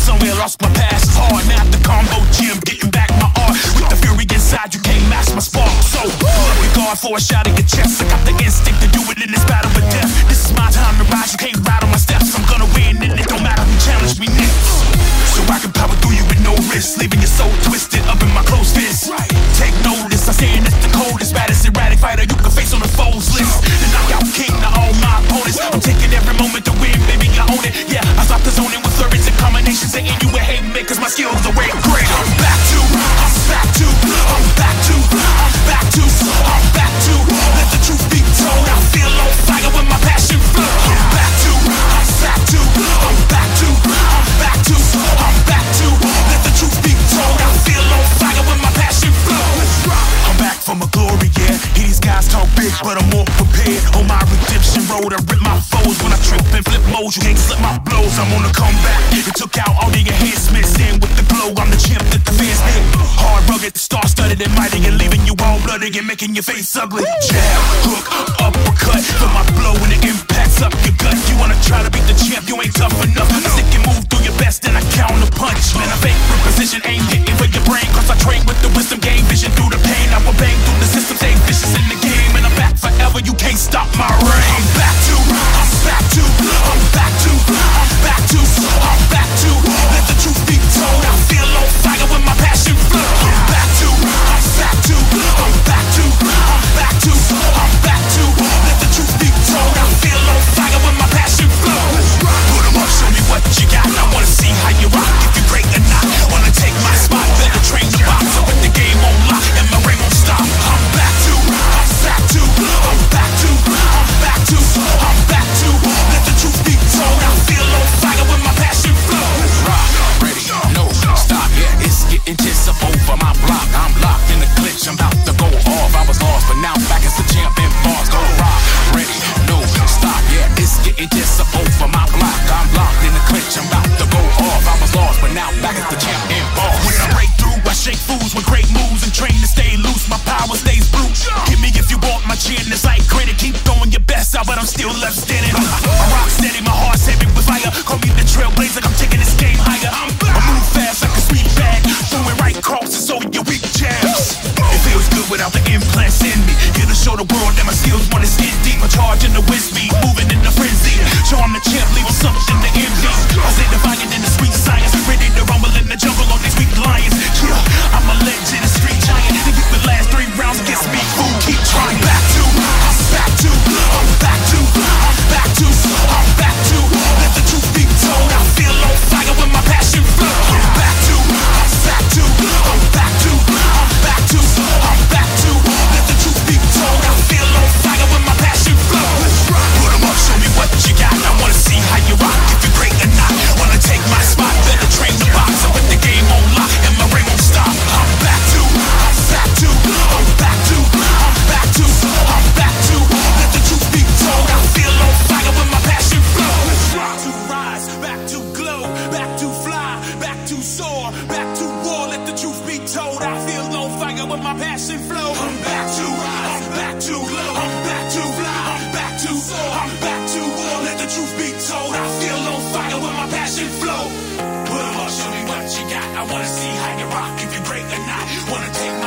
somewhere, lost my past. It's hard, now at the combo gym, getting back my art. With the fury inside, you can't match my spark. So, love your guard for a shot in your chest. I got the instinct to do it in this battle with death. This is my time to rise, you can't ride on my steps. I'm gonna win, and it don't matter who challenge me next. So I can power through you with no risk, leaving your soul twisted up in my close fist. Take notice, I'm saying it's the coldest, baddest erratic fighter you can face on the foes list. The knockout king to all my opponents. I'm taking every moment to win, baby, I own it. Yeah, I stop the zoning with flurries and combinations, saying you would hate me, cause my skills are way great. I'm back to, I'm back to, I'm back to, I'm back to, I'm back to. Let the truth be told, I feel on fire when my passion flow. I'm back to, I'm back to, I'm back to, I'm back to, I'm back to. Let the truth be told, I feel on fire when my passion flow. I'm back from a glory, yeah. These guys talk big, but I'm more prepared. On my redemption road, I rip my foes when I trip and flip modes. You can't slip my blows. I'm on a comeback. It took out all the enhancements. In with the glow, I'm the champ that the fans name. Hard, rugged, star-studded and mighty, and leaving you all bloody and making your face ugly. Jab, hook, uppercut. For my blow when it impacts up your gut. You wanna try to beat the champ, you ain't tough enough. I stick and move through your best, and I counter punch. Man, I fake position, ain't hitting for your brain. Cause I train with the wisdom, gain vision through the pain. I will bang through the system, stay vicious in the game. And I'm back forever, you can't stop my reign. I'm back to, I'm back to, I'm back to, I'm back to, I'm back to. Let the truth be told, I feel on fire when my passion flow. I'm back to, I'm back to, I'm back to, I'm back to, I'm back to. Let the truth be told, I feel on fire when my passion flow. Put 'em up, show me what you got. I wanna see how you rock, if you're great or not. Wanna take my spot, better train the box. So with the game on lock and my ring won't stop. I'm back to, I'm back to, I'm back to, I'm back to, I'm back to. Let the truth be told, I feel on fire when my passion flow. Rock, ready, no, stop, yeah, it's getting just up over my block. I'm locked in the glitch, I'm about to go off. I was lost, but now I'm back as the champ in bars. Go rock, ready, no, stop, yeah, it's getting just up over my block. I'm locked in the glitch, I'm about to go off. I was lost, but now I'm back as the champ in bars. When I break through, I shake fools with great moves and train to stay loose. My power stays brute. Give me if you want my chin, it's like granite. Keep throwing your best out, but I'm still left standing. I rock steady, my heart's heavy with fire. Call me the trailblazer, I'm taking this game higher. I move fast like a sweet bag, throwing right crosses over your weak jabs. It feels good without the implants in me. Here to show the world that my skills want to skin deep. I'm charging the wind speed, moving in the frenzy. Show I'm the champ, leaving something to envy. I say defiant in the sweet science, ready to rumble in the jungle on these weak lions. Yeah, I'm a legend, a street giant. Think you could last 3 rounds against me? Fool, keep trying. I'm back to, I'm back to, I'm back to, I'm back to, I'm back to. Let the truth be told, I feel on fire when my passion flow. I'm back to, I'm back to, I'm back to, I'm back to, I'm back to. Let the truth be told, I feel on fire when my passion flow. Put 'em up, show me what you got. I wanna see how you rock, if you're great or not. Wanna take my spot, better train the box. I put the game on lock and my ring won't stop. I'm back to, I'm back to, I'm back to, I'm back to, I'm back to. Let the truth be told, I feel on fire when my passion flow. Back to rise, back to glow, back to fly, back to soar, back to war. Let the truth be told, I feel on fire when my passion flow. I'm back to rise, I'm back to glow, I'm back to fly, I'm back to soar, I'm back to war. Let the truth be told, I feel on fire when my passion flow. Put 'em up, show me what you got. I wanna see how you rock, if you're great or not. Wanna take